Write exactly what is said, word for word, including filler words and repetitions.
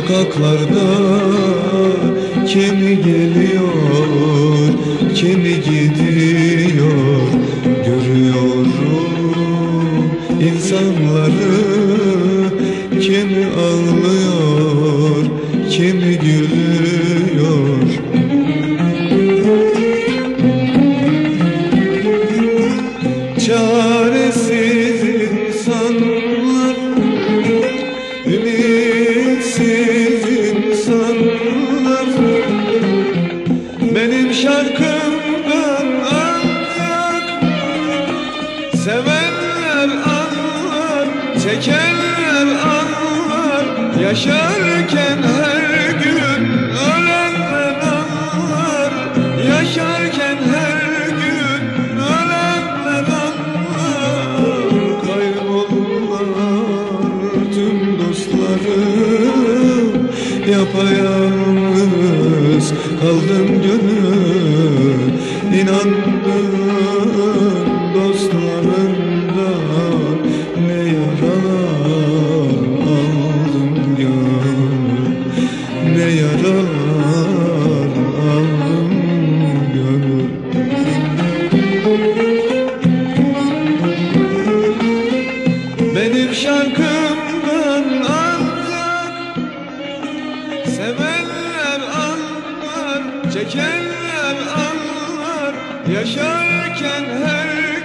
Sokaklarda kimi geliyor, kimi gidiyor görüyorum. İnsanları kimi ağlıyor, kimi gülüyor. Çaresiz insanlar, ümitsiz insanlar, benim şarkımdan ancak sevenler anlar, çekenler anlar. Yaşarken her gün ölenler anlar, yaşarken her gün ölenler anlar. Kaybolurlar tüm dostlarım, yapayalnız kaldım gönül. İnandım dostlarımdan ne yaralar aldım gönül, ne yaralar aldım gönül. Benim şarkımdan ancak sevenler anlar, çekenler anlar. Yaşarken her